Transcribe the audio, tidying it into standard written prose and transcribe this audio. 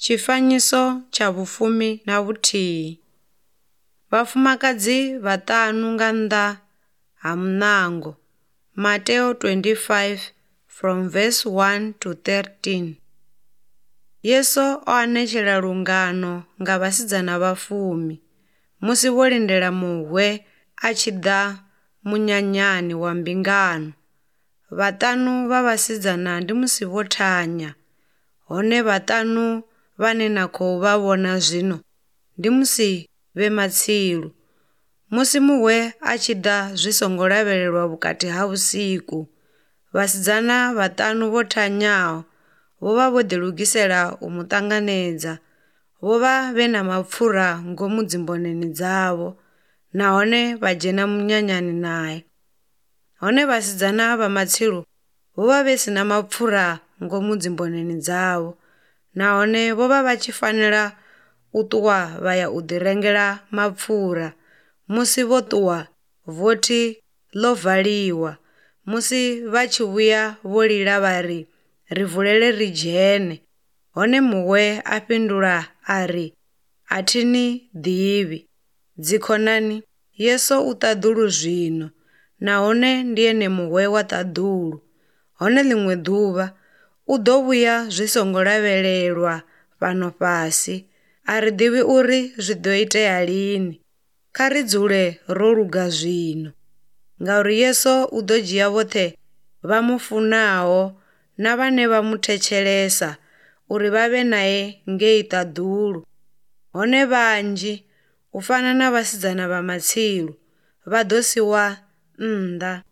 Tshifanyiso tsha vhufumi na vhuthihi. Vhafumakadzi vhaṱanu nga nnḓa ha muṋango. Mateo 25 from verse 1 to 13. Yesu o anetshela lungano nga vhasidzana vhafumi musi vho lindela muhwe a tshi ḓa munyanyani wa mbingano. Vhaṱanu vha vhasidzana ndi musi vho thanya, hone vhaṱanu vhane na khou vha vhona zwino ndi musi vhe matsilu, musi muhwe a tshi ḓa zwi songo lavhelelwa vhukati ha vhusiku. Vhasidzana vhaṱanu vho thanyaho vho vha vho ḓilugisela u mu ṱanganedza. Vho vha vhe na mapfura ngomu dzimboneni dzavho, nahone vha dzhena munyanyani naye. Hone vhasidzana vha matsilu vho vha vhe sina mapfura ngomu dzimboneni dzavho, nahone vho vha vha tshi fanela u ṱuwa vha ya u ḓi rengela mapfura. Musi vho ṱuwa, vothi ḽo valiwa. Musi vha tshi vhuya vho lila vha ri, "Ri vulele ri dzhene." Hone muhwe a fhindula a ri, "A thi ni ḓivhi." Dzikhonani, Yesu u ṱaḓulu zwino, nahone ndi ene muhwe wa ṱaḓulu. Hone ḽiṅwe ḓuvha u ḓo vhuya zwi songo lavhelelwa fhano fhasi. A ri ḓivhi uri zwi ḓo itea lini. Kha ri dzule ro luga zwino, ngauri Yesu u ḓo dzhia vhoṱhe vha mu funaho na vhane vha mu thetshelesa uri vha vhe naye ngei ṱaḓulu. Hone vhanzhi, u fana na vhasidzana vha matsilu, vha ḓo siwa nnḓa.